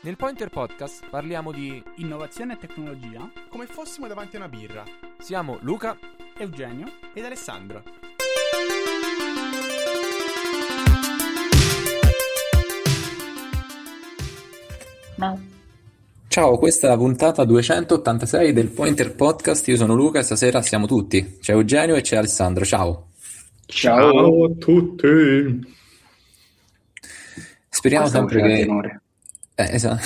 Nel Pointer Podcast parliamo di innovazione e tecnologia come fossimo davanti a una birra. Siamo Luca, Eugenio ed Alessandro. Ciao, questa è la puntata 286 del Pointer Podcast. Io sono Luca e stasera siamo tutti. C'è Eugenio e c'è Alessandro. Ciao. Ciao a tutti. Speriamo sempre che... esatto.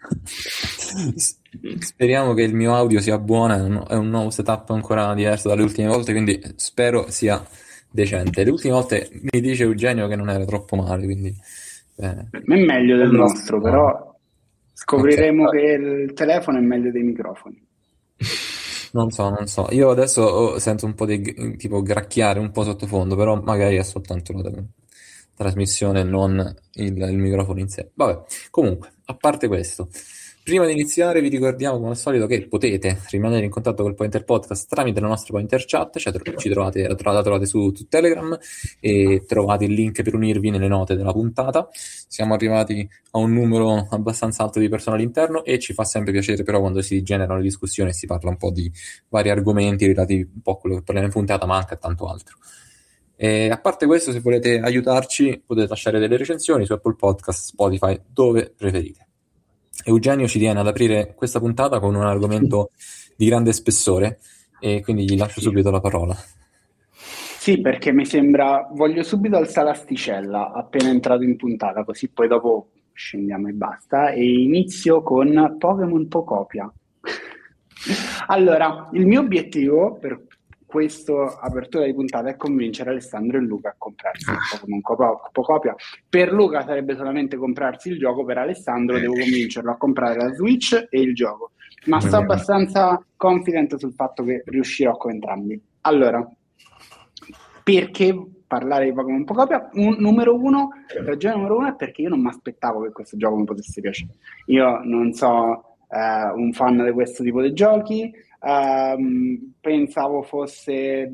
Speriamo che il mio audio sia buono. È un nuovo setup ancora diverso dalle ultime volte, quindi spero sia decente. Le ultime volte mi dice Eugenio che non era troppo male, quindi per me è meglio del nostro, però scopriremo che il telefono è meglio dei microfoni. Non so. Io adesso sento un po' di tipo gracchiare un po' sottofondo, però magari è soltanto la trasmissione, non il microfono in sé. Vabbè, comunque, a parte questo, prima di iniziare vi ricordiamo come al solito che potete rimanere in contatto col Pointer Podcast tramite la nostra Pointer Chat. La trovate su Telegram e trovate il link per unirvi nelle note della puntata. Siamo arrivati a un numero abbastanza alto di persone all'interno e ci fa sempre piacere però quando si generano discussioni e si parla un po' di vari argomenti relativi un po' a quello che parliamo in puntata, ma anche a tanto altro. E a parte questo, se volete aiutarci potete lasciare delle recensioni su Apple Podcast, Spotify, dove preferite. Eugenio ci tiene ad aprire questa puntata con un argomento di grande spessore e quindi gli lascio subito la parola. Sì, perché mi sembra, voglio subito alzare l'asticella appena entrato in puntata, così poi dopo scendiamo e basta, e inizio con Pokémon Pocopia. Allora, il mio obiettivo per questa apertura di puntata è convincere Alessandro e Luca a comprarsi il Pokémon Pocopia. Per Luca sarebbe solamente comprarsi il gioco, per Alessandro devo convincerlo a comprare la Switch e il gioco, ma sto abbastanza confident sul fatto che riuscirò con entrambi. Allora, perché parlare di Pokémon Pocopia? Ragione numero uno è perché io non mi aspettavo che questo gioco mi potesse piacere. Io non so un fan di questo tipo di giochi, pensavo fosse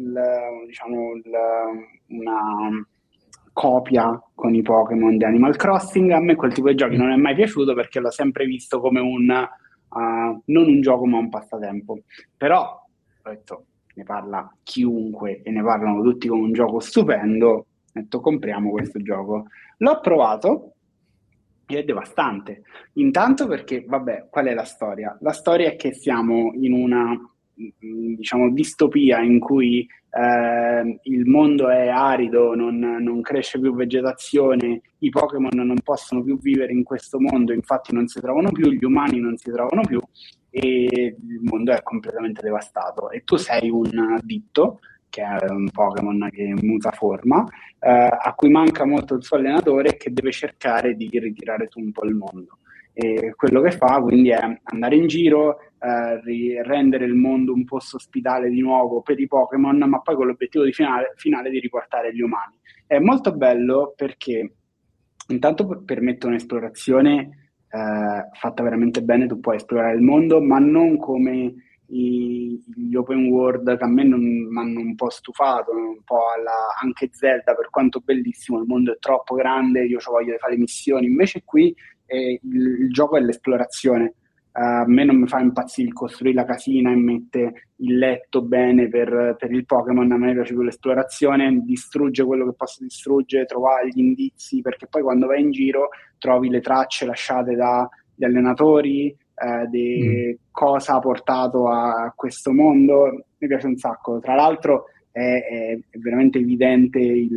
una copia con i Pokémon di Animal Crossing. A me quel tipo di giochi non è mai piaciuto perché l'ho sempre visto come non un gioco ma un passatempo. Però ho detto, ne parla chiunque e ne parlano tutti come un gioco stupendo, ho detto compriamo questo gioco. L'ho provato ed è devastante. Intanto perché, vabbè, qual è la storia? La storia è che siamo in una, distopia in cui il mondo è arido, non cresce più vegetazione, i Pokémon non possono più vivere in questo mondo, infatti non si trovano più, gli umani non si trovano più e il mondo è completamente devastato. E tu sei un Ditto, che è un Pokémon che muta forma, a cui manca molto il suo allenatore, che deve cercare di ritirare su un po' il mondo. E quello che fa quindi è andare in giro, rendere il mondo un posto ospitale di nuovo per i Pokémon, ma poi con l'obiettivo finale di riportare gli umani. È molto bello perché intanto permette un'esplorazione fatta veramente bene. Tu puoi esplorare il mondo, ma non come gli open world che a me mi hanno un po' stufato, un po' anche Zelda, per quanto bellissimo, il mondo è troppo grande, io voglio fare missioni. Invece qui il gioco è l'esplorazione. A me non mi fa impazzire il costruire la casina e mette il letto bene per il Pokémon. A me piace più l'esplorazione, distrugge quello che posso distruggere, trovare gli indizi, perché poi quando vai in giro trovi le tracce lasciate dagli allenatori, di cosa ha portato a questo mondo. Mi piace un sacco. Tra l'altro è veramente evidente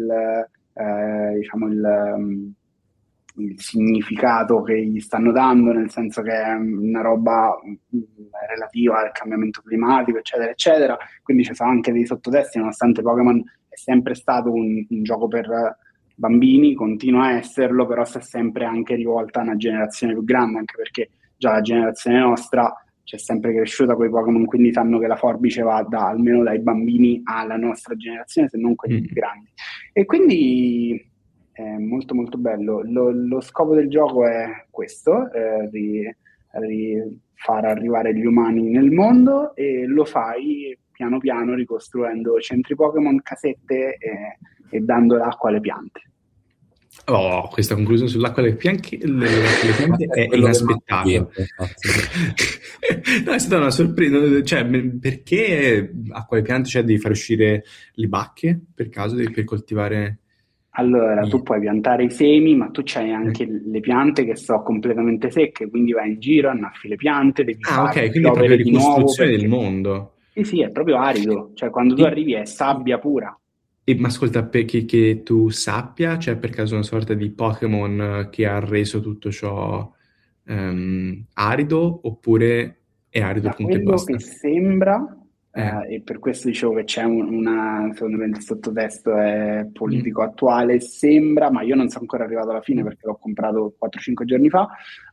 il significato che gli stanno dando, nel senso che è una roba relativa al cambiamento climatico, eccetera, eccetera. Quindi ci sono anche dei sottotesti, nonostante Pokémon è sempre stato un gioco per bambini, continua a esserlo, però si è sempre anche rivolta a una generazione più grande, anche perché già la generazione nostra c'è sempre cresciuta con i Pokémon, quindi sanno che la forbice va almeno dai bambini alla nostra generazione, se non quelli più grandi. E quindi è molto molto bello. Lo scopo del gioco è questo, di far arrivare gli umani nel mondo, e lo fai piano piano ricostruendo centri Pokémon, casette e dando l'acqua alle piante. Oh, questa conclusione sull'acqua delle piante è Quello che inaspettata. manca, infatti. No, è stata una sorpresa. Cioè, perché acqua delle piante? Cioè, devi far uscire le bacche per caso per coltivare Allora, tu i... puoi piantare i semi, ma tu c'hai anche le piante che sono completamente secche, quindi vai in giro, annaffi le piante, devi Ah, ok, fare quindi è proprio piovere di nuovo ricostruzione del perché... mondo. Sì, sì, è proprio arido, cioè quando tu E, arrivi è sabbia pura. ma ascolta, perché che tu sappia, c'è per caso una sorta di Pokémon che ha reso tutto ciò arido, oppure è arido Da punto e quello che basta? sembra, Eh. e per questo dicevo che c'è una, secondo me il sottotesto è Mm. politico attuale, sembra, ma io non sono ancora arrivato alla fine perché l'ho comprato 4-5 giorni fa,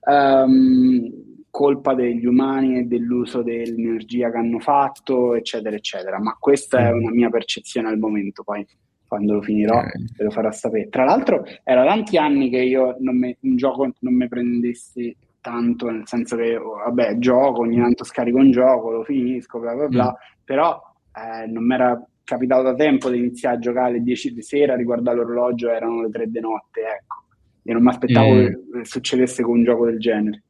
colpa degli umani e dell'uso dell'energia che hanno fatto, eccetera, eccetera. Ma questa è Mm. una mia percezione al momento, poi quando lo Ok. finirò ve lo farò sapere. Tra l'altro, era tanti anni che io un gioco non mi prendessi tanto, nel senso che, vabbè, gioco, ogni tanto scarico un gioco, lo finisco, bla bla bla, Mm. però non mi era capitato da tempo di iniziare a giocare alle 10 di sera, riguardare l'orologio, erano le 3 di notte, ecco. E non mi aspettavo Mm. che succedesse con un gioco del genere.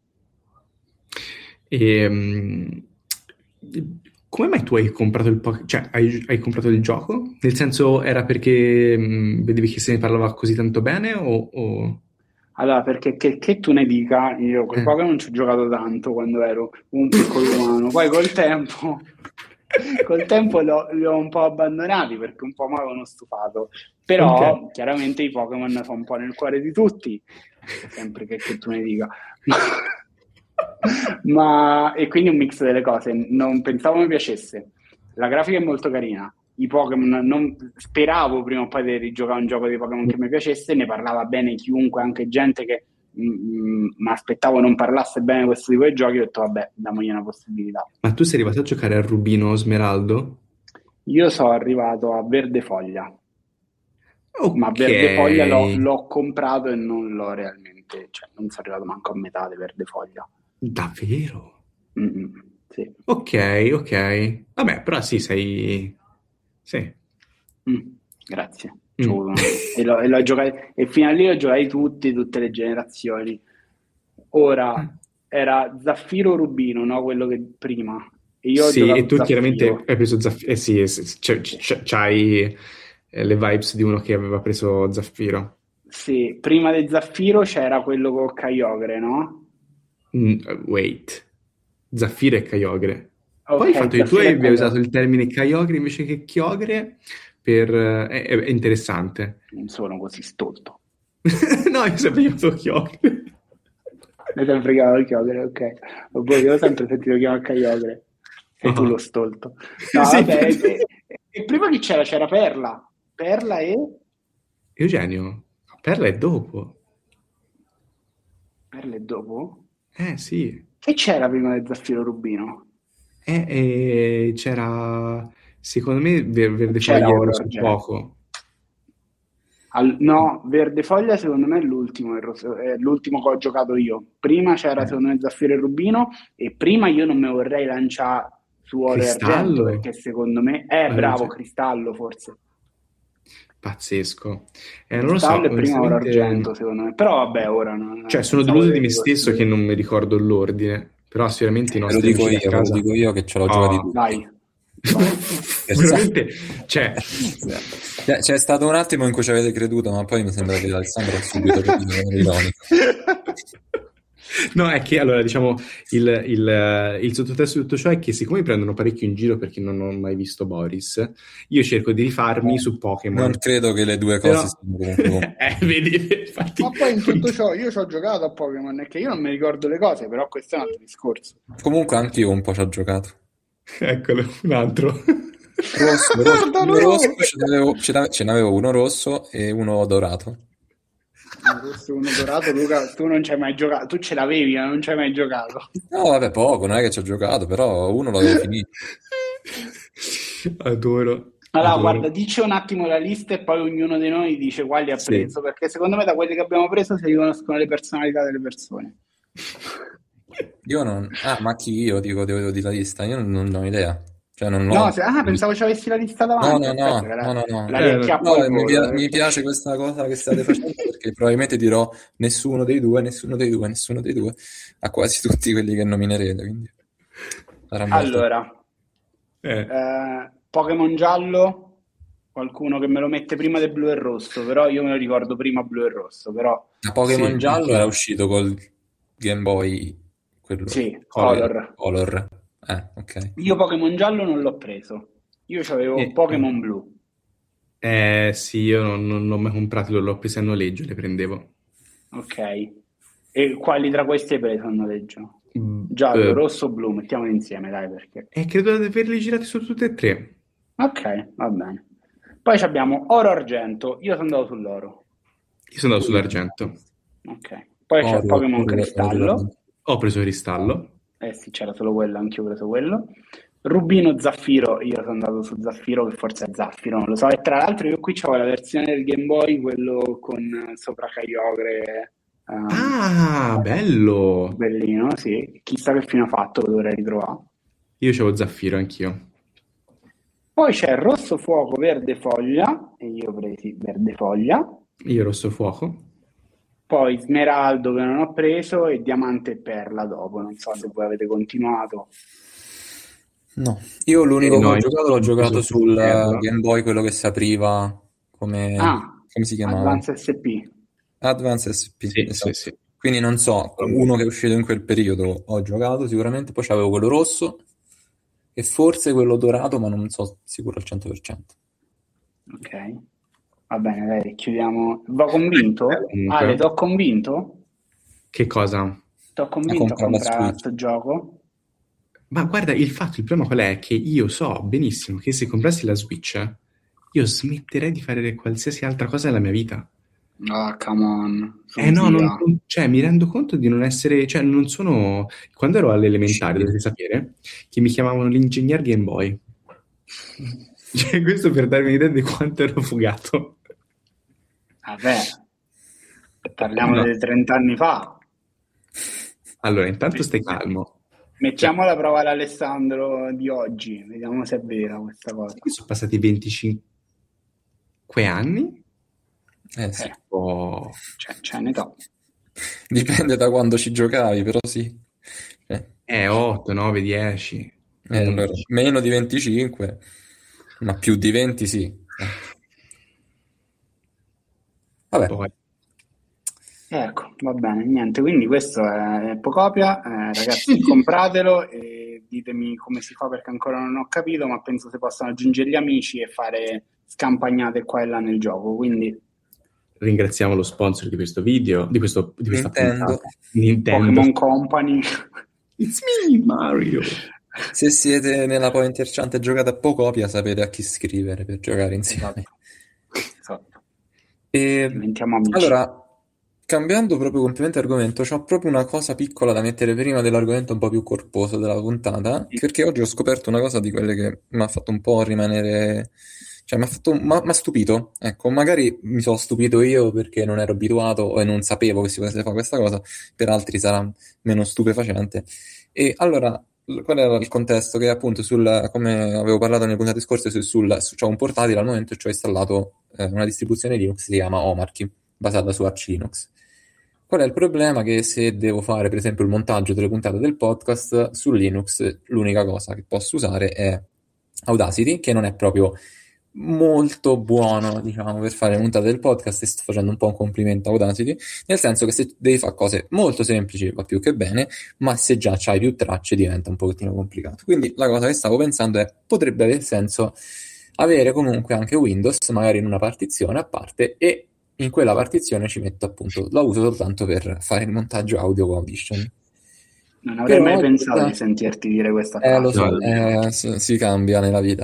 E, come mai tu hai comprato cioè hai comprato il gioco? Nel senso, era perché vedevi che se ne parlava così tanto bene o... Allora, perché che tu ne dica, io con i Eh. Pokémon ci ho giocato tanto quando ero un piccolo umano, poi col tempo li ho un po' abbandonati perché un po' mi avevano stufato, Ok. però chiaramente i Pokémon sono un po' nel cuore di tutti, sempre che tu ne dica. E quindi un mix delle cose, non pensavo mi piacesse. La grafica è molto carina, i Pokémon, speravo prima o poi di rigiocare un gioco di Pokémon che mi piacesse, ne parlava bene chiunque, anche gente che mi aspettavo non parlasse bene di questo tipo di giochi, ho detto vabbè, damogli una possibilità. Ma tu sei arrivato a giocare a Rubino Smeraldo? Io sono arrivato a Verde Foglia, ma Ok. Verde Foglia l'ho comprato e non l'ho realmente, cioè non sono arrivato manco a metà di Verde Foglia. Davvero? Sì. Ok. Vabbè, però sì, sei... Sì. Grazie. Mm. E l'ho giocato, e fino a lì l'ho giocati tutte le generazioni. Ora era Zaffiro Rubino, no? Quello che prima. E io ho Sì, e giocato tu chiaramente Zaffiro. hai preso Zaffiro. Eh sì, c'hai le vibes di uno che aveva preso Zaffiro. Sì, prima di Zaffiro c'era quello con Kyogre, no? Wait. Zaffiro e Kyogre. Poi il Ok, fatto che tu Zaffiro e abbia usato Kyogre. il termine Kyogre invece che Chiogre è interessante. Non sono così stolto. No, io sempre chiamato Chiogre. Mi hai fregato il Kyogre, ok. Boh, io ho sempre sentito chiamare Kyogre. Sei tu lo Ah. stolto. No, Sì. vabbè, e prima chi c'era? C'era Perla. Perla e... Eugenio, Perla è dopo. Perla è dopo? Sì. Che c'era prima del Zaffiro Rubino? C'era, secondo me, Verde C'era Foglia e ora Rosso Argento. Poco. No, Verde Foglia secondo me è l'ultimo, è l'ultimo che ho giocato io. Prima c'era secondo me Zaffiro e Rubino e prima io non mi vorrei lanciare su Oro e Argento Cristallo? perché secondo me bravo, Cristallo forse. Pazzesco. Non lo so, Cristallo e prima Oro onestamente... Argento secondo me. Però vabbè, ora non Cioè, sono pensavo deluso di me di stesso che non mi ricordo l'ordine, però sicuramente i Ve lo nostri dico amici io, da ve lo casa... dico io che ce l'ho giocati Oh. tutti. Vai. Veramente, cioè... C'è stato un attimo in cui ci avete creduto, ma poi mi sembra che Alessandro ha subito capito che ero ironico. No, è che allora diciamo il sottotesto di tutto ciò è che siccome mi prendono parecchio in giro perché non ho mai visto Boris, io cerco di rifarmi su Pokémon. Non credo che le due Però... cose siano comunque. vedi, infatti... Ma poi in tutto ciò io ci ho giocato a Pokémon, è che io non mi ricordo le cose, però questo è un altro discorso. Comunque anche io un po' ci ho giocato. Eccolo, un altro. Rosso, ce n'avevo uno rosso e uno dorato. Rosso, uno dorato, Luca, tu non ci hai mai giocato, tu ce l'avevi, ma non ci hai mai giocato. No, vabbè, poco, non è che ci ho giocato, però uno l'avevo finito. Adoro. Allora, adoro. guarda, dici un attimo la lista e poi ognuno di noi dice quali ha Sì. preso, perché secondo me da quelli che abbiamo preso si riconoscono le personalità delle persone. Io non... Ah, ma chi io dico, devo dire la lista? Io non ho idea. Cioè, non No, ho... pensavo ci avessi la lista davanti. Aspetta, No. la riacchiappo al Mi, volo. mi piace questa cosa che state facendo perché probabilmente dirò nessuno dei due, a quasi tutti quelli che nominerete. Quindi sarà molto... Allora, Pokémon giallo, qualcuno che me lo mette prima del blu e rosso, però io me lo ricordo prima blu e rosso, però Da Pokémon Sì, giallo anch'io. era uscito col Game Boy, quello sì, Color. Color. Ok. Io Pokémon giallo non l'ho preso, io avevo Pokémon blu. Sì, io non l'ho mai comprato, l'ho preso a noleggio, le prendevo. Ok, e quali tra questi hai preso a noleggio? Giallo, rosso, blu, mettiamoli insieme, dai, perché... Credo di averli girati su tutte e tre. Ok, va bene. Poi abbiamo oro, argento, io sono andato sull'oro. Io sono andato sull'argento. Ok, poi c'è Pokémon cristallo. Ho preso cristallo. Sì, c'era solo quello, anch'io ho preso quello. Rubino, zaffiro, io sono andato su zaffiro, che forse è zaffiro, non lo so. E tra l'altro io qui c'ho la versione del Game Boy, quello con sopra Kyogre. Bello! Bellino, sì. Chissà che fine ha fatto, lo dovrei ritrovare. Io c'avevo zaffiro anch'io. Poi c'è rosso fuoco, verde foglia, e io ho presi verde foglia. Io rosso fuoco. Poi smeraldo che non ho preso e diamante e perla dopo. Non so se voi avete continuato. No, io l'unico che ho giocato l'ho giocato preso sul perla. Game Boy, quello che si apriva come si chiamava? Advance SP. Advance SP, Sì, esatto. sì. Quindi non so, uno che è uscito in quel periodo ho giocato sicuramente, poi c'avevo quello rosso e forse quello dorato, ma non so sicuro al 100%. Ok, va bene, dai, chiudiamo. Va convinto? Comunque. Ale, t'ho convinto? Che cosa? T'ho convinto a comprare la comprare Switch. questo gioco? Ma guarda, il problema qual è? Che io so benissimo che se comprassi la Switch, io smetterei di fare qualsiasi altra cosa nella mia vita. Ah, come on. No, cioè, mi rendo conto di non essere, cioè, non sono... Quando ero all'elementare, dovete sapere, che mi chiamavano l'ingegner Game Boy. Cioè, questo per darmi un'idea di quanto ero fugato. Vabbè, parliamo di 30 anni fa. Allora, intanto stai calmo. Mettiamo alla prova l'Alessandro di oggi, vediamo se è vera questa cosa. Sono passati 25 anni? Sì. C'è un'età. Dipende da quando ci giocavi, però sì. 8, 9, 10. Allora, meno di 25, ma più di 20 sì. Vabbè. Poi. Ecco, va bene, niente, quindi questo è Pocopia, ragazzi compratelo e ditemi come si fa perché ancora non ho capito, ma penso si possano aggiungere gli amici e fare scampagnate qua e là nel gioco, quindi Ringraziamo lo sponsor di questo video, di questa puntata. Nintendo. Pokémon Company. It's me, Mario. Se siete nella Pointer Chant e giocate a Pocopia sapete a chi scrivere per giocare insieme. Esatto. Diventiamo amici. Allora, cambiando proprio completamente argomento, c'ho proprio una cosa piccola da mettere prima dell'argomento un po' più corposo della puntata, perché oggi ho scoperto una cosa di quelle che mi ha fatto un po' rimanere... Cioè, mi ha stupito, ecco, magari mi sono stupito io perché non ero abituato e non sapevo che si potesse fare questa cosa, per altri sarà meno stupefacente. E allora, qual era il contesto? Che appunto, come avevo parlato nelle puntate scorse, c'ho un portatile al momento e ci ho installato una distribuzione Linux che si chiama Omarchy, basata su Arch Linux. Qual è il problema? Che se devo fare, per esempio, il montaggio delle puntate del podcast su Linux, l'unica cosa che posso usare è Audacity, che non è proprio molto buono, diciamo, per fare le puntate del podcast, e sto facendo un po' un complimento a Audacity, nel senso che se devi fare cose molto semplici va più che bene, ma se già c'hai più tracce diventa un pochettino complicato. Quindi la cosa che stavo pensando è, potrebbe avere senso avere comunque anche Windows, magari in una partizione a parte, e in quella partizione ci metto appunto, la uso soltanto per fare il montaggio audio con Audition. Non avrei mai pensato di sentirti dire questa cosa. Lo so, si cambia nella vita.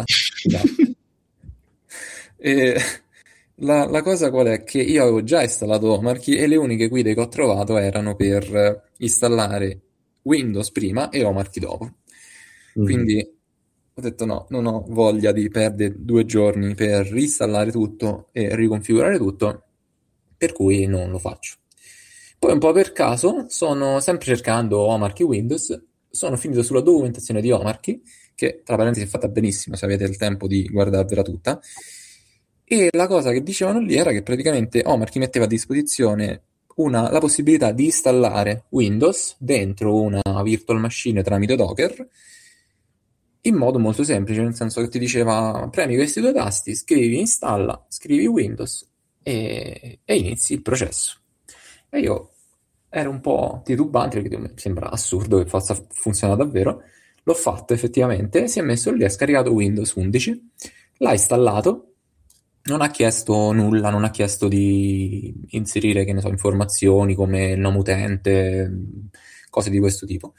E la cosa qual è? Che io avevo già installato Omarchy e le uniche guide che ho trovato erano per installare Windows prima e Omarchy dopo. Quindi ho detto no, non ho voglia di perdere 2 giorni per reinstallare tutto e riconfigurare tutto, per cui non lo faccio. Poi un po' per caso, sono sempre cercando Omarchy Windows, sono finito sulla documentazione di Omarchy che tra parentesi è fatta benissimo se avete il tempo di guardarvela tutta. E la cosa che dicevano lì era che praticamente Omar ti metteva a disposizione la possibilità di installare Windows dentro una virtual machine tramite Docker in modo molto semplice, nel senso che ti diceva premi questi due tasti, scrivi installa, scrivi Windows e inizi il processo. E io ero un po' titubante perché mi sembra assurdo che possa funzionare davvero. L'ho fatto effettivamente, si è messo lì, ha scaricato Windows 11, l'ha installato, non ha chiesto nulla, non ha chiesto di inserire, che ne so, informazioni come il nome utente, cose di questo tipo.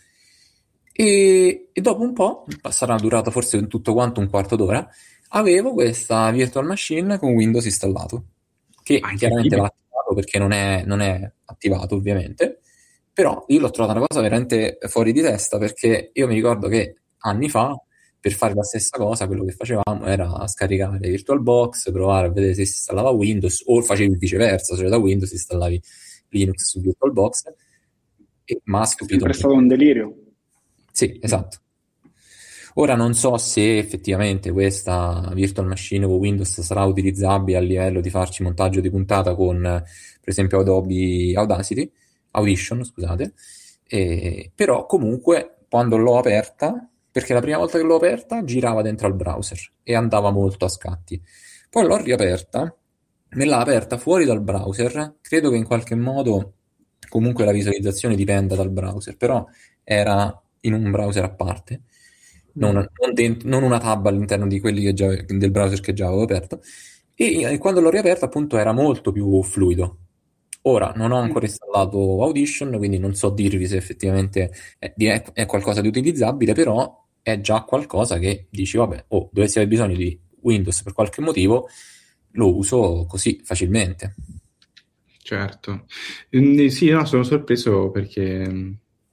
E dopo un po', sarà durato forse tutto quanto un quarto d'ora, avevo questa virtual machine con Windows installato, che chiaramente l'ha attivato perché non è attivato ovviamente, però io l'ho trovata una cosa veramente fuori di testa, perché io mi ricordo che anni fa, per fare la stessa cosa, quello che facevamo era scaricare VirtualBox, provare a vedere se si installava Windows, o facevi viceversa, cioè da Windows installavi Linux su VirtualBox, ma ha stupito. È stato un delirio. Sì, esatto. Ora non so se effettivamente questa virtual machine con Windows sarà utilizzabile a livello di farci montaggio di puntata con, per esempio, Adobe Audition, scusate. Però comunque quando l'ho aperta, perché la prima volta che l'ho aperta girava dentro al browser e andava molto a scatti. Poi l'ho riaperta, me l'ha aperta fuori dal browser, credo che in qualche modo comunque la visualizzazione dipenda dal browser, però era in un browser a parte, non una tab all'interno di quelli del browser che già avevo aperto, e quando l'ho riaperta appunto era molto più fluido. Ora non ho ancora installato Audition, quindi non so dirvi se effettivamente è qualcosa di utilizzabile, però è già qualcosa che dici, vabbè, dovessi aver bisogno di Windows per qualche motivo, lo uso così facilmente. Certo. Sì, no, sono sorpreso perché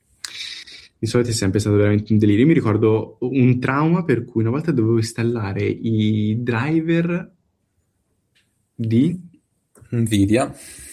di solito è sempre stato veramente un delirio. Io mi ricordo un trauma per cui una volta dovevo installare i driver di Nvidia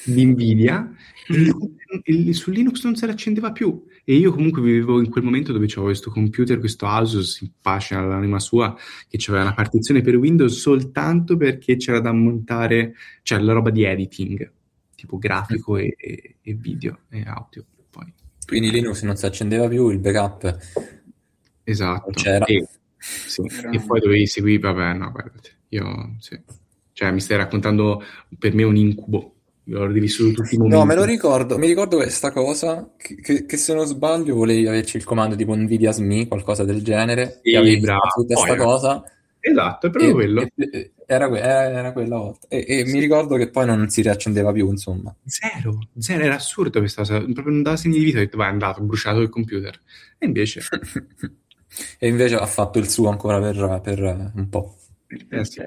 e su Linux non si accendeva più. E io comunque vivevo in quel momento dove c'avevo questo computer, questo Asus, in pace all'anima sua, che aveva una partizione per Windows soltanto perché c'era da montare, cioè la roba di editing, tipo grafico e video e audio. Poi. Quindi Linux non si accendeva più, il backup esatto. non c'era. E poi dovevi seguire, vabbè, no, guardate, io sì. Cioè mi stai raccontando per me un incubo. L'ho rivissuto tutti i momenti. No, mi ricordo questa cosa, che se non sbaglio volevi averci il comando tipo Nvidia SME, qualcosa del genere, sì, e avevi bravo. tutta questa cosa. Esatto, è proprio quello. Era quella volta. E mi ricordo che poi non si riaccendeva più, insomma. Zero, era assurdo questa cosa, proprio non dava segni di vita, ho detto vai, è andato, ho bruciato il computer. E invece... E invece ha fatto il suo ancora per un po'. Sì.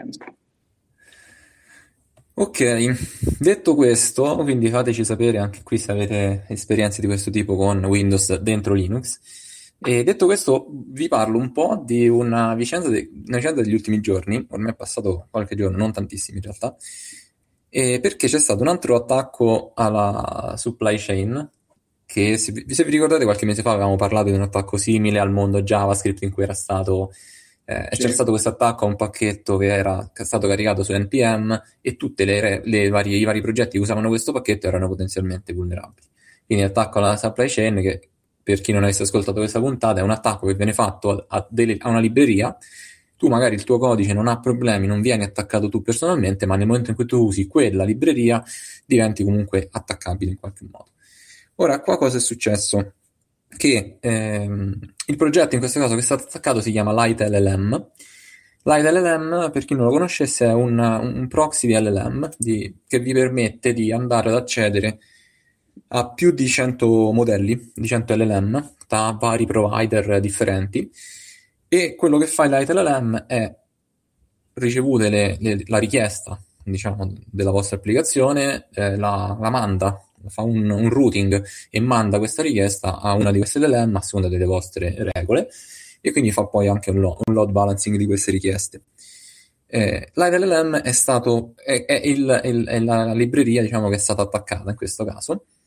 Ok, detto questo, quindi fateci sapere anche qui se avete esperienze di questo tipo con Windows dentro Linux. E detto questo, vi parlo un po' di una vicenda degli ultimi giorni, ormai è passato qualche giorno, non tantissimi in realtà, perché c'è stato un altro attacco alla supply chain, che se vi ricordate qualche mese fa avevamo parlato di un attacco simile al mondo JavaScript in cui era stato... C'era stato questo attacco a un pacchetto che era stato caricato su NPM e tutti i vari progetti che usavano questo pacchetto erano potenzialmente vulnerabili. Quindi l'attacco alla supply chain, che per chi non avesse ascoltato questa puntata, è un attacco che viene fatto a una libreria. Tu magari il tuo codice non ha problemi, non vieni attaccato tu personalmente, ma nel momento in cui tu usi quella libreria diventi comunque attaccabile in qualche modo. Ora, qua cosa è successo? Che il progetto in questo caso che è stato attaccato si chiama LightLLM. LightLLM, per chi non lo conoscesse, è un proxy di LLM che vi permette di andare ad accedere a più di 100 modelli, di 100 LLM, da vari provider differenti, e quello che fa il LightLLM è ricevute la richiesta, diciamo, della vostra applicazione, la manda, fa un routing e manda questa richiesta a una di queste LLM a seconda delle vostre regole, e quindi fa poi anche un load balancing di queste richieste. LightLLM è la libreria, diciamo, che è stata attaccata in questo caso,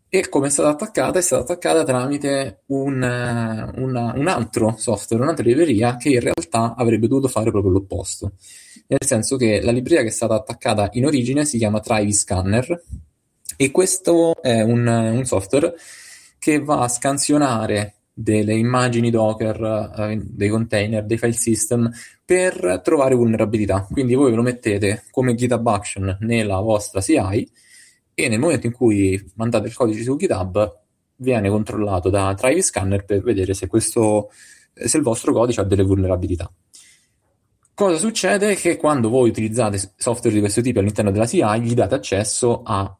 E come è stata attaccata? È stata attaccata tramite un altro software, un'altra libreria che in realtà avrebbe dovuto fare proprio l'opposto. Nel senso che la libreria che è stata attaccata in origine si chiama Trivy Scanner, e questo è un software che va a scansionare delle immagini Docker, dei container, dei file system per trovare vulnerabilità. Quindi voi ve lo mettete come GitHub Action nella vostra CI, e nel momento in cui mandate il codice su GitHub viene controllato da Trivy Scanner per vedere se il vostro codice ha delle vulnerabilità. Cosa succede? Che quando voi utilizzate software di questo tipo all'interno della CI, gli date accesso ad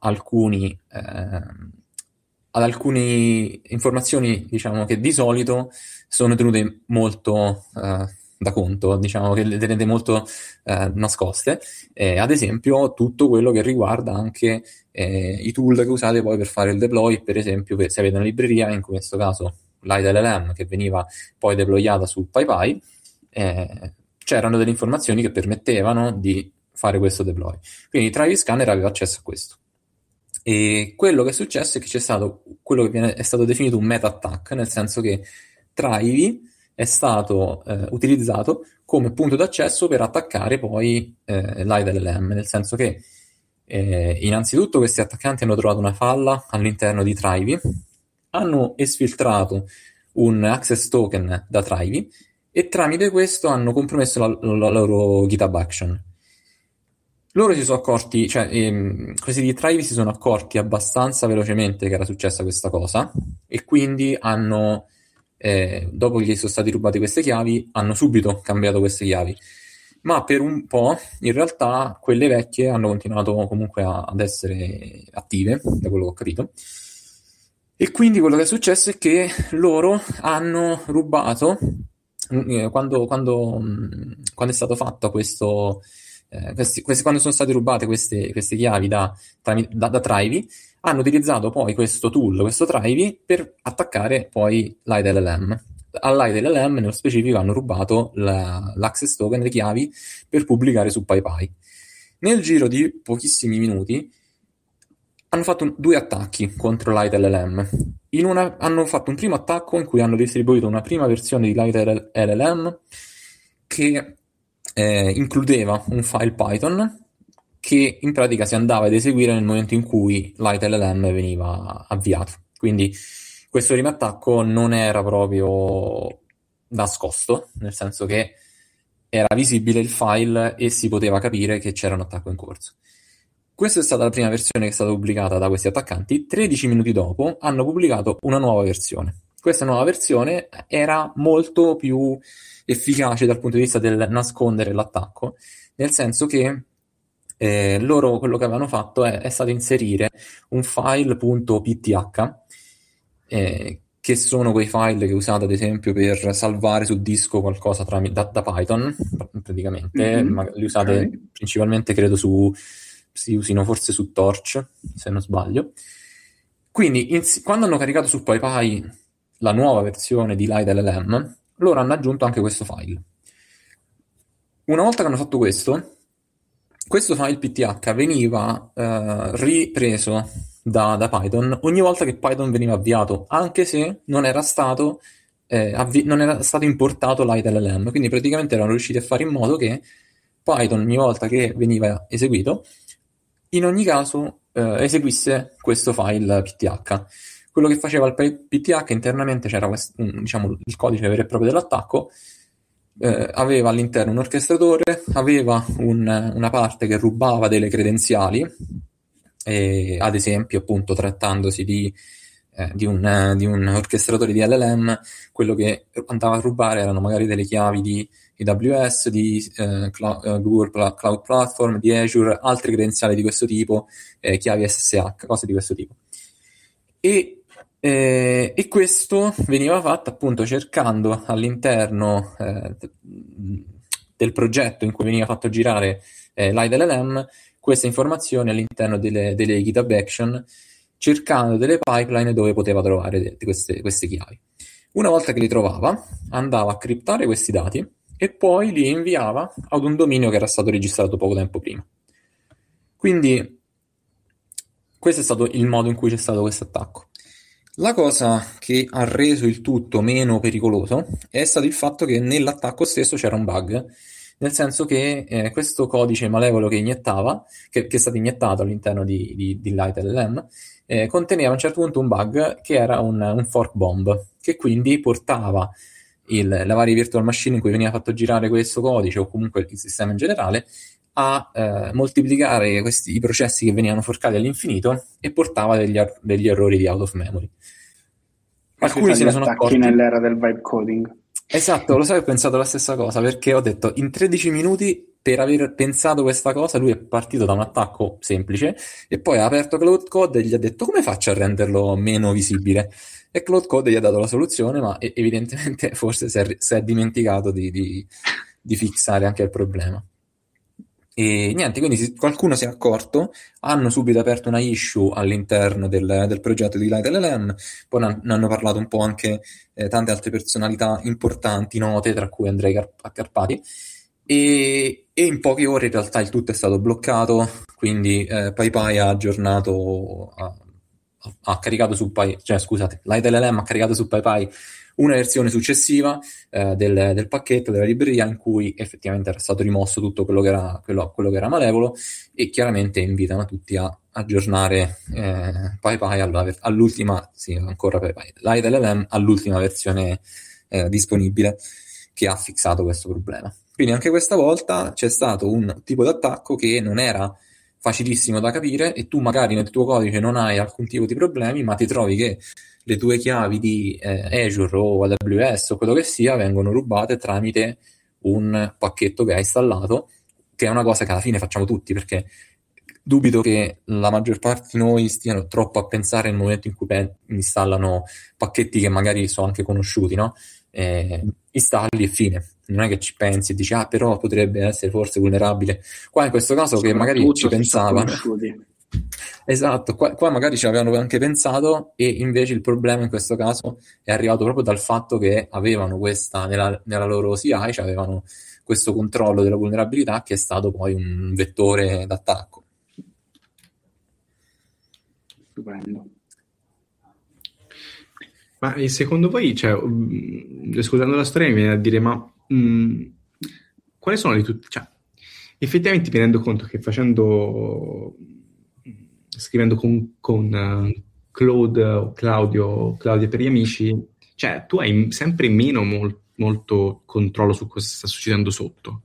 alcune informazioni, diciamo, che di solito sono tenute molto da conto, diciamo che le tenete molto nascoste, ad esempio tutto quello che riguarda anche i tool che usate poi per fare il deploy, per esempio se avete una libreria, in questo caso LiteLLM, che veniva poi deployata su PyPy, c'erano delle informazioni che permettevano di fare questo deploy. Quindi Trivy Scanner aveva accesso a questo. E quello che è successo è che c'è stato quello che è stato definito un meta attack, nel senso che Trivy è stato utilizzato come punto d'accesso per attaccare poi LiteLLM, nel senso che innanzitutto questi attaccanti hanno trovato una falla all'interno di Trivy, hanno esfiltrato un access token da Trivy e tramite questo hanno compromesso la loro GitHub Action. Loro si sono accorti, questi di Trivy si sono accorti abbastanza velocemente che era successa questa cosa, e quindi hanno, dopo che gli sono stati rubati queste chiavi, hanno subito cambiato queste chiavi. Ma per un po', in realtà, quelle vecchie hanno continuato comunque ad essere attive, da quello che ho capito. E quindi quello che è successo è che loro hanno rubato, quando è stato fatto questo... quando sono state rubate queste chiavi da Trivy, hanno utilizzato poi questo tool, questo Trivy, per attaccare poi LiteLLM. LiteLLM nello specifico hanno rubato l'access token, le chiavi, per pubblicare su PyPy. Nel giro di pochissimi minuti hanno fatto 2 attacchi contro LiteLLM. Hanno fatto un primo attacco in cui hanno distribuito una prima versione di LiteLLM che includeva un file Python che in pratica si andava ad eseguire nel momento in cui LiteLLM veniva avviato. Quindi questo primo attacco non era proprio nascosto, nel senso che era visibile il file e si poteva capire che c'era un attacco in corso. Questa è stata la prima versione che è stata pubblicata da questi attaccanti. 13 minuti dopo hanno pubblicato una nuova versione. Questa nuova versione era molto più efficace dal punto di vista del nascondere l'attacco, nel senso che loro quello che avevano fatto è stato inserire un file.pth, che sono quei file che usate ad esempio per salvare su disco qualcosa da Python, praticamente. Li usate principalmente, credo, si usino forse su Torch, se non sbaglio. Quindi quando hanno caricato su PyPy la nuova versione di LiteLLM, loro hanno aggiunto anche questo file. Una volta che hanno fatto questo file PTH veniva ripreso da Python ogni volta che Python veniva avviato, anche se non era stato importato LiteLLM. Quindi praticamente erano riusciti a fare in modo che Python, ogni volta che veniva eseguito, in ogni caso eseguisse questo file PTH. Quello che faceva il PTH internamente, c'era il codice vero e proprio dell'attacco, aveva all'interno un orchestratore, aveva una parte che rubava delle credenziali, ad esempio appunto trattandosi di un orchestratore di LLM, quello che andava a rubare erano magari delle chiavi di AWS, di Google Cloud Platform, di Azure, altre credenziali di questo tipo, chiavi SSH, cose di questo tipo. E questo veniva fatto appunto cercando all'interno del progetto in cui veniva fatto girare LiteLLM queste informazioni all'interno delle GitHub Action, cercando delle pipeline dove poteva trovare queste chiavi. Una volta che li trovava, andava a criptare questi dati e poi li inviava ad un dominio che era stato registrato poco tempo prima. Quindi questo è stato il modo in cui c'è stato questo attacco. La cosa che ha reso il tutto meno pericoloso è stato il fatto che nell'attacco stesso c'era un bug, nel senso che questo codice malevolo che iniettava, che è stato iniettato all'interno di Light LLM, conteneva a un certo punto un bug che era un fork bomb, che quindi portava la varie virtual machine in cui veniva fatto girare questo codice, o comunque il sistema in generale, a moltiplicare i processi che venivano forcati all'infinito, e portava degli errori di out of memory. Alcuni se ne sono accorti nell'era del vibe coding. Esatto, lo sai, ho pensato la stessa cosa, perché ho detto, in 13 minuti, per aver pensato questa cosa, lui è partito da un attacco semplice e poi ha aperto Cloud Code e gli ha detto come faccio a renderlo meno visibile, e Cloud Code gli ha dato la soluzione, ma evidentemente forse si è dimenticato di fissare anche il problema. E niente, quindi qualcuno si è accorto, hanno subito aperto una issue all'interno del progetto di Light LLM, poi ne hanno parlato un po' anche tante altre personalità importanti, note, tra cui Andrei Carpati, e in poche ore in realtà il tutto è stato bloccato, quindi PyPy ha aggiornato, ha caricato su Light LLM ha caricato su PyPy una versione successiva del pacchetto, della libreria, in cui effettivamente era stato rimosso tutto quello che era malevolo, e chiaramente invitano tutti a aggiornare PyPy all'ultima, sì, ancora PyPy, Light LLM all'ultima versione disponibile, che ha fissato questo problema. Quindi anche questa volta c'è stato un tipo di attacco che non era facilissimo da capire, e tu magari nel tuo codice non hai alcun tipo di problemi, ma ti trovi che le tue chiavi di Azure o AWS o quello che sia vengono rubate tramite un pacchetto che hai installato, che è una cosa che alla fine facciamo tutti, perché dubito che la maggior parte di noi stiano troppo a pensare nel momento in cui installano pacchetti che magari sono anche conosciuti, no? Installi e fine, non è che ci pensi e dici però potrebbe essere forse vulnerabile. Qua in questo caso che magari ci pensavano, esatto, qua magari ci avevano anche pensato, e invece il problema in questo caso è arrivato proprio dal fatto che avevano questa nella loro CI, cioè avevano questo controllo della vulnerabilità, che è stato poi un vettore d'attacco. Stupendo. Ma secondo voi, scusando la storia, mi viene a dire, ma quali sono le effettivamente mi rendo conto che scrivendo con Claude o Claudia per gli amici, tu hai sempre meno molto controllo su cosa sta succedendo sotto.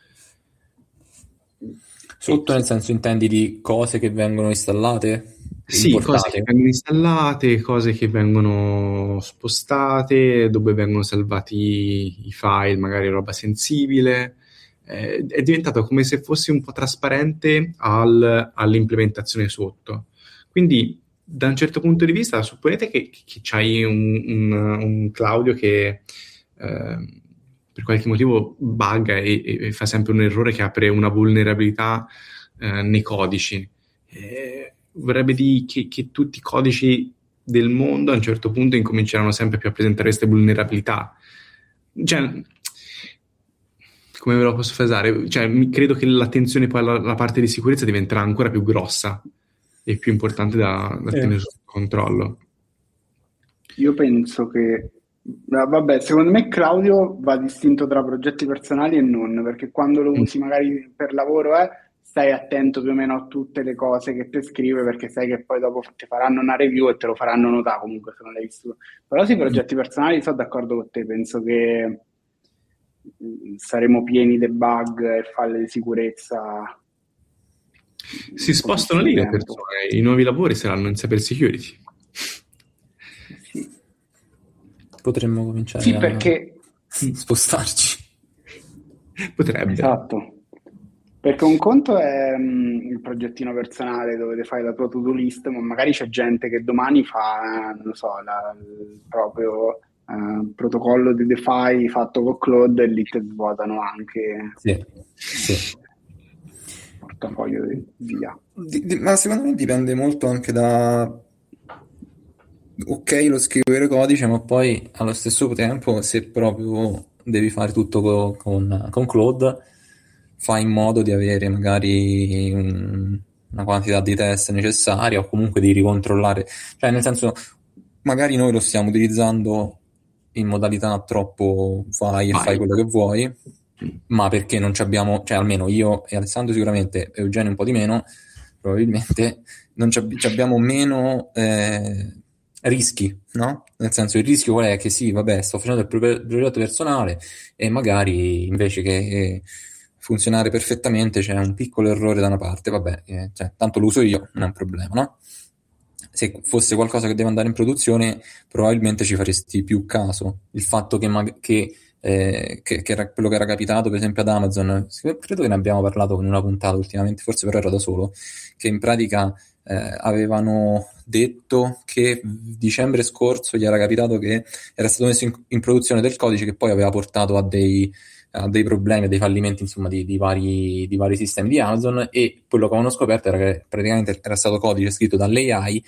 Sotto nel senso, intendi di cose che vengono installate? Sì, cose che vengono installate, cose che vengono spostate, dove vengono salvati i file, magari roba sensibile. È diventato come se fosse un po' trasparente all'implementazione sotto. Quindi, da un certo punto di vista, supponete che c'hai un Claudio che per qualche motivo bugga e fa sempre un errore che apre una vulnerabilità nei codici. Vorrebbe dire che tutti i codici del mondo a un certo punto incominceranno sempre più a presentare queste vulnerabilità. Come ve lo posso fare? Credo che l'attenzione poi alla parte di sicurezza diventerà ancora più grossa e più importante da tenere sotto controllo. Io penso che secondo me Claudio va distinto tra progetti personali e non, perché quando lo usi magari per lavoro stai attento più o meno a tutte le cose che ti scrive, perché sai che poi dopo ti faranno una review e te lo faranno notare comunque se non l'hai visto. Però sì, progetti personali, sono d'accordo con te, penso che saremo pieni di bug e falle di sicurezza. Si spostano lì le persone, i nuovi lavori saranno in cyber security. Sì. Potremmo cominciare perché spostarci. Potrebbe. Esatto. Perché un conto è il progettino personale dove fai la tua to-do list, ma magari c'è gente che domani fa, non so, il proprio protocollo di DeFi fatto con Claude, e lì te svuotano anche Sì. portafoglio via. Ma secondo me dipende molto anche da lo scrivere codice, ma poi allo stesso tempo, se proprio devi fare tutto con Claude, fai in modo di avere magari una quantità di test necessaria, o comunque di ricontrollare, cioè nel senso, magari noi lo stiamo utilizzando in modalità troppo vai e fai quello che vuoi, ma perché non ci abbiamo, cioè almeno io e Alessandro sicuramente, Eugenio un po' di meno, probabilmente, non ci abbiamo meno rischi, no? Nel senso, il rischio qual è? Che sì, vabbè, sto facendo il progetto personale e magari invece che funzionare perfettamente c'è un piccolo errore da una parte, vabbè, cioè, tanto lo uso io, non è un problema, no? Se fosse qualcosa che deve andare in produzione, probabilmente ci faresti più caso. Il fatto che era quello che era capitato per esempio ad Amazon, credo che ne abbiamo parlato in una puntata ultimamente, forse però ero da solo, che in pratica avevano detto che dicembre scorso gli era capitato che era stato messo in produzione del codice che poi aveva portato a dei problemi, a dei fallimenti, insomma, di vari sistemi di Amazon, e quello che avevano scoperto era che praticamente era stato codice scritto dall'AI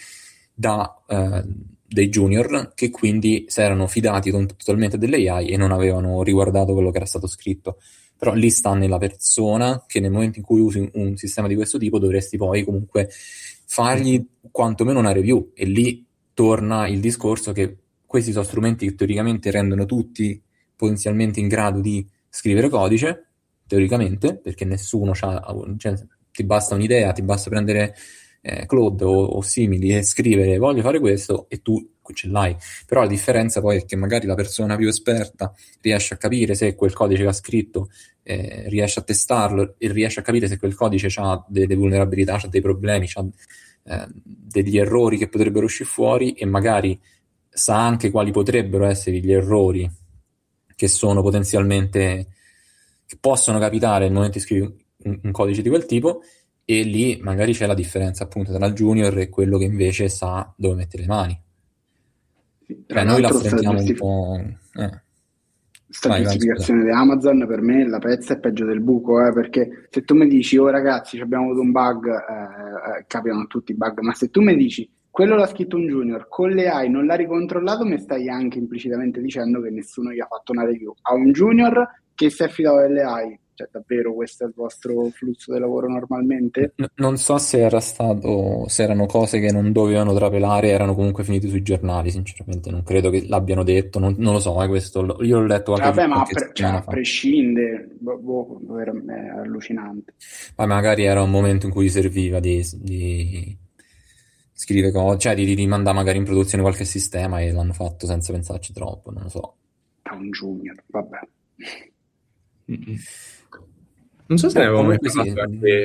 dei junior, che quindi si erano fidati totalmente dell'AI e non avevano riguardato quello che era stato scritto. Però lì sta nella persona, che nel momento in cui usi un sistema di questo tipo dovresti poi comunque fargli quantomeno una review, e lì torna il discorso che questi sono strumenti che teoricamente rendono tutti potenzialmente in grado di scrivere codice, teoricamente, perché nessuno cioè, ti basta un'idea, ti basta prendere Claude o simili e scrivere voglio fare questo e tu ce l'hai. Però la differenza poi è che magari la persona più esperta riesce a capire se quel codice che ha scritto riesce a testarlo e riesce a capire se quel codice ha delle vulnerabilità, ha dei problemi, ha degli errori che potrebbero uscire fuori, e magari sa anche quali potrebbero essere gli errori che sono potenzialmente, che possono capitare nel momento di scrivere un codice di quel tipo, e lì magari c'è la differenza appunto tra il junior e quello che invece sa dove mettere le mani. Cioè noi la affrontiamo un po'. Sta giustificazione di Amazon per me la pezza è peggio del buco, perché se tu mi dici oh ragazzi abbiamo avuto un bug, capitano tutti i bug, ma se tu mi dici quello l'ha scritto un junior, con le AI non l'ha ricontrollato, mi stai anche implicitamente dicendo che nessuno gli ha fatto una review a un junior che si è affidato delle AI. Cioè, davvero questo è il vostro flusso di lavoro normalmente? Non so se erano cose che non dovevano trapelare, erano comunque finite sui giornali, sinceramente non credo che l'abbiano detto, non lo so, questo io l'ho letto qualche a prescindere, è allucinante. Ma magari era un momento in cui serviva di scrivere cose, cioè di mandare magari in produzione qualche sistema, e l'hanno fatto senza pensarci troppo, non lo so. A un junior, vabbè. Mm-hmm. Non so se ne avevo mai parlato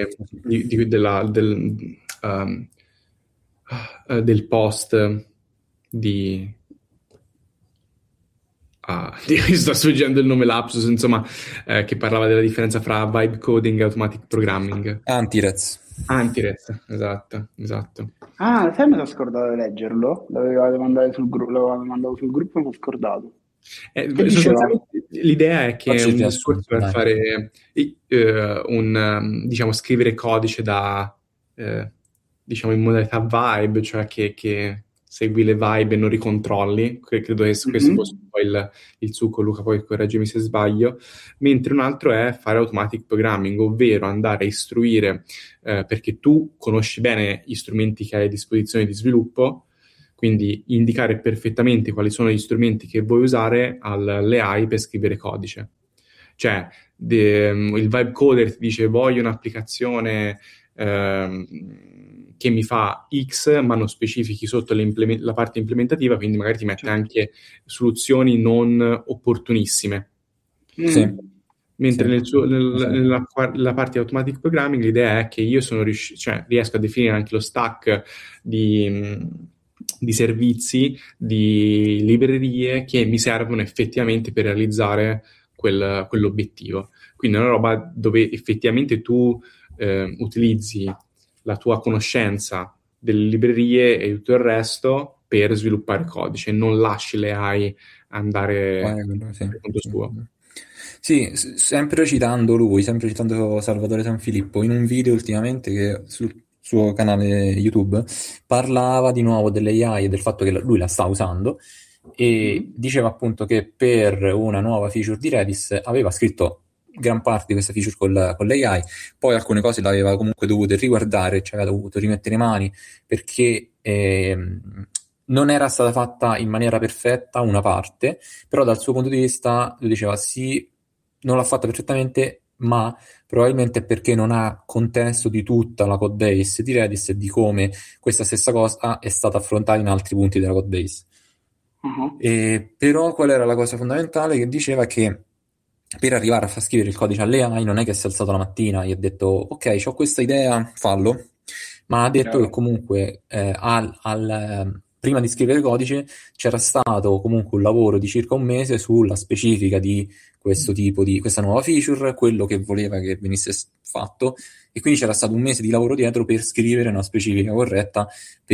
del post di sto sfuggendo il nome, lapsus, insomma, che parlava della differenza fra vibe coding e automatic programming. Antirez, esatto. Sai, mi sono scordato di leggerlo, l'avevo mandato sul gruppo e mi sono scordato. L'idea è che è un discorso per fare scrivere codice da in modalità vibe, cioè che segui le vibe e non ricontrolli. Credo che questo fosse un po' il succo. Luca, poi correggimi se sbaglio. Mentre un altro è fare automatic programming, ovvero andare a istruire perché tu conosci bene gli strumenti che hai a disposizione di sviluppo, quindi indicare perfettamente quali sono gli strumenti che vuoi usare alle AI per scrivere codice. Cioè, il vibe coder ti dice voglio un'applicazione che mi fa X, ma non specifichi sotto la parte implementativa, quindi magari ti mette anche soluzioni non opportunissime. Sì. Mentre nella parte di automatic programming l'idea è che io riesco a definire anche lo stack di servizi, di librerie che mi servono effettivamente per realizzare quell'obiettivo. Quindi è una roba dove effettivamente tu utilizzi la tua conoscenza delle librerie e tutto il resto per sviluppare codice, non lasci le AI andare per conto suo. Sì, sempre citando Salvatore Sanfilippo, in un video ultimamente che sul suo canale YouTube parlava di nuovo delle AI e del fatto che lui la sta usando, e diceva appunto che per una nuova feature di Redis aveva scritto gran parte di questa feature con l'AI, poi alcune cose l'aveva comunque dovute riguardare, cioè aveva dovuto rimettere mani perché non era stata fatta in maniera perfetta una parte, però dal suo punto di vista lui diceva sì, non l'ha fatta perfettamente, ma probabilmente è perché non ha contesto di tutta la codebase di Redis e di come questa stessa cosa è stata affrontata in altri punti della codebase. Però qual era la cosa fondamentale? Che diceva che per arrivare a far scrivere il codice alle AI non è che si è alzato la mattina e ha detto ok, ho questa idea, fallo, ma ha detto che comunque prima di scrivere il codice c'era stato comunque un lavoro di circa un mese sulla specifica di questo tipo di questa nuova feature, quello che voleva che venisse fatto, e quindi c'era stato un mese di lavoro dietro per scrivere una specifica corretta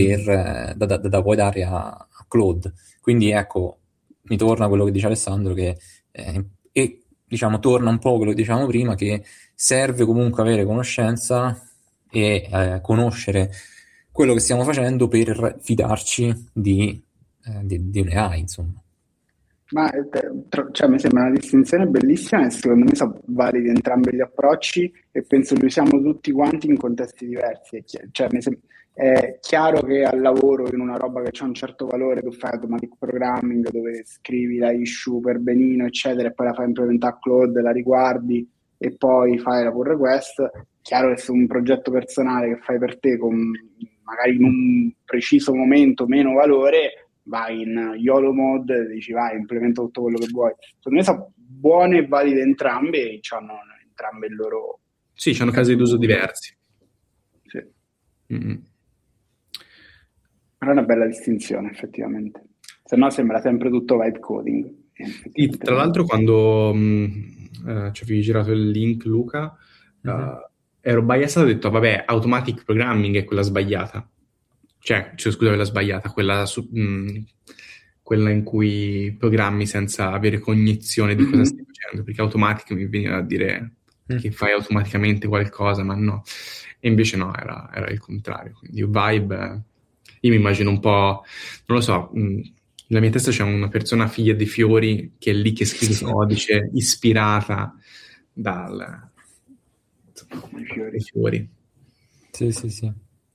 da poi dare a Claude. Quindi ecco, mi torna quello che dice Alessandro, che e diciamo torna un po' quello che dicevamo prima, che serve comunque avere conoscenza e conoscere quello che stiamo facendo per fidarci di un'AI, insomma. Ma cioè, mi sembra una distinzione bellissima e secondo me sono validi entrambi gli approcci e penso li usiamo tutti quanti in contesti diversi. Cioè, è chiaro che al lavoro in una roba che ha un certo valore tu fai automatic programming dove scrivi la issue per benino eccetera e poi la fai implementare a Claude, la riguardi e poi fai la pull request. Chiaro che se un progetto personale che fai per te con magari in un preciso momento meno valore, vai in YOLO mode e dici vai, implementa tutto quello che vuoi. Secondo me sono buone e valide entrambe e hanno entrambe il loro... Sì, hanno casi d'uso diversi. Sì. Mm-hmm. Però è una bella distinzione, effettivamente. Se no sembra sempre tutto vibe coding. E, tra l'altro, quando ci avevi girato il link, Luca, ero biasato e ho detto, vabbè, automatic programming è quella sbagliata. Cioè, scusa, quella sbagliata, quella in cui programmi senza avere cognizione di cosa stai facendo, perché automatic mi veniva a dire che fai automaticamente qualcosa, ma no. E invece no, era il contrario. Quindi vibe, io mi immagino un po', non lo so, nella mia testa c'è una persona figlia dei fiori che è lì che scrive codice, ispirata dai fiori. Sì.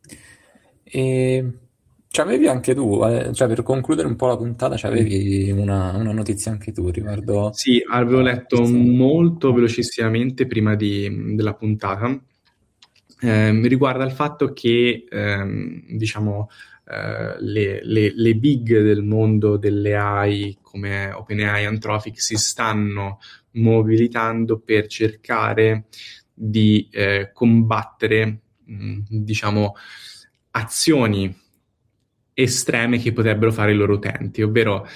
E c'avevi anche tu, cioè per concludere un po' la puntata, c'avevi una notizia anche tu riguardo... Sì, avevo letto molto velocissimamente prima della puntata. Riguarda il fatto che, diciamo, le big del mondo delle AI come OpenAI e Anthropic si stanno mobilitando per cercare di combattere, diciamo, azioni estreme che potrebbero fare i loro utenti, ovvero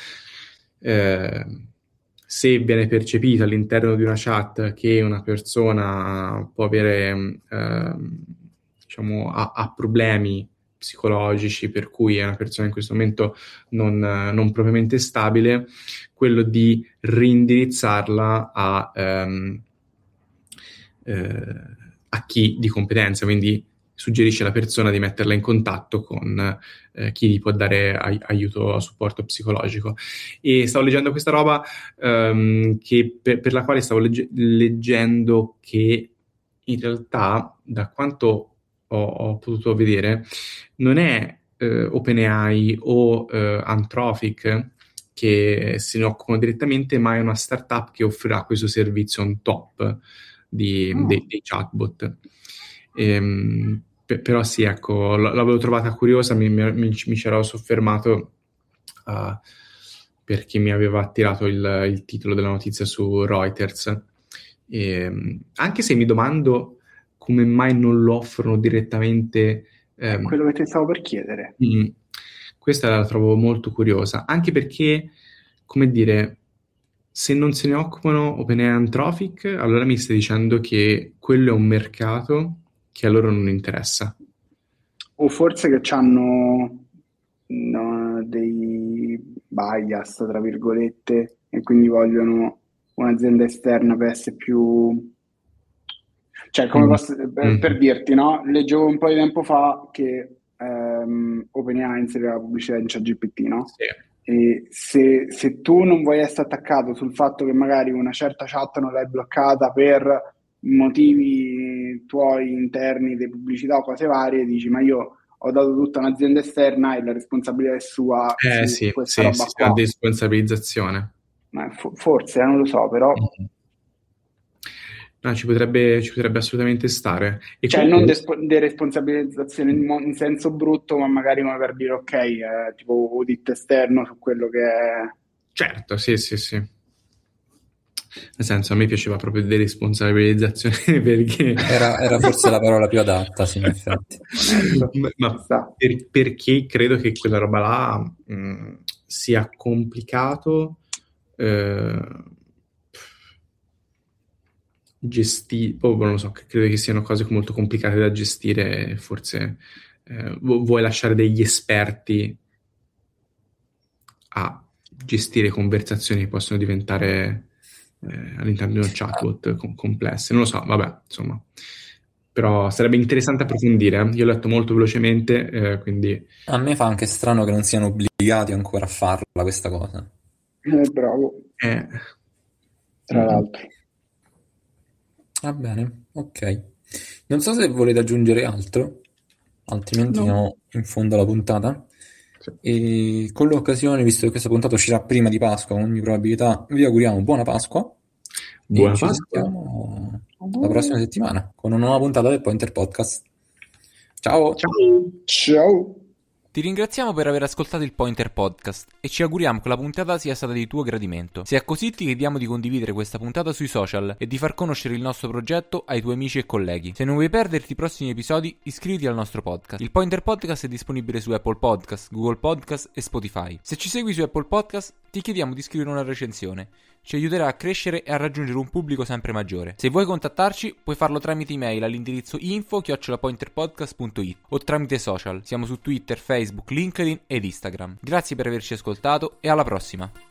se viene percepito all'interno di una chat che una persona può avere diciamo ha problemi psicologici, per cui è una persona in questo momento non propriamente stabile, quello di reindirizzarla a chi di competenza, quindi suggerisce alla persona di metterla in contatto con chi gli può dare aiuto o supporto psicologico. E stavo leggendo questa roba che per la quale stavo leggendo che in realtà, da quanto ho potuto vedere, non è OpenAI o Anthropic che se ne occupano direttamente, ma è una startup che offrirà questo servizio on top dei chatbot. Però sì, ecco, l'avevo trovata curiosa, mi ci ero soffermato perché mi aveva attirato il titolo della notizia su Reuters. Anche se mi domando come mai non lo offrono direttamente. Quello che ti stavo per chiedere. Questa la trovo molto curiosa, anche perché, come dire, se non se ne occupano OpenAI e Anthropic, allora mi stai dicendo che quello è un mercato che a loro non interessa. O forse che hanno dei bias, tra virgolette, e quindi vogliono un'azienda esterna per essere più... Cioè, come posso... per dirti, no? Leggevo un po' di tempo fa che OpenAI inseriva la pubblicità in ChatGPT, no? Sì. E se tu non vuoi essere attaccato sul fatto che magari una certa chat non l'hai bloccata per motivi tuoi interni di pubblicità o cose varie, dici ma io ho dato tutta un'azienda esterna e la responsabilità è sua su Sì, questa sì, roba sì, qua. la responsabilizzazione. Forse, non lo so, però... No, ci potrebbe assolutamente stare. E Cioè, comunque- non deresponsabilizzazione in senso brutto, ma magari come per dire, ok, tipo audit esterno su quello che è... Certo, sì, sì, sì. Nel senso, a me piaceva proprio deresponsabilizzazione perché... Era forse la parola più adatta, sì, in effetti. Ma Ci sta. perché credo che quella roba là sia complicato gestire, non lo so, credo che siano cose molto complicate da gestire, forse vuoi lasciare degli esperti a gestire conversazioni che possono diventare all'interno di uno chatbot complesse. Non lo so, vabbè, insomma. Però sarebbe interessante approfondire. Io ho letto molto velocemente, quindi... A me fa anche strano che non siano obbligati ancora a farla questa cosa. Bravo, eh, tra l'altro. Va bene, ok. Non so se volete aggiungere altro, altrimenti No. siamo in fondo alla puntata. Sì. E con l'occasione, visto che questa puntata uscirà prima di Pasqua, con ogni probabilità, vi auguriamo buona Pasqua. Buona e ci Pasqua. sentiamo la prossima settimana con una nuova puntata del Pointer Podcast. Ciao! Ciao! Ciao! Ti ringraziamo per aver ascoltato il Pointer Podcast e ci auguriamo che la puntata sia stata di tuo gradimento. Se è così ti chiediamo di condividere questa puntata sui social e di far conoscere il nostro progetto ai tuoi amici e colleghi. Se non vuoi perderti i prossimi episodi, iscriviti al nostro podcast. Il Pointer Podcast è disponibile su Apple Podcast, Google Podcast e Spotify. Se ci segui su Apple Podcast, ti chiediamo di scrivere una recensione. Ci aiuterà a crescere e a raggiungere un pubblico sempre maggiore. Se vuoi contattarci, puoi farlo tramite email all'indirizzo info@pointerpodcast.it o tramite social. Siamo su Twitter, Facebook, LinkedIn ed Instagram. Grazie per averci ascoltato e alla prossima!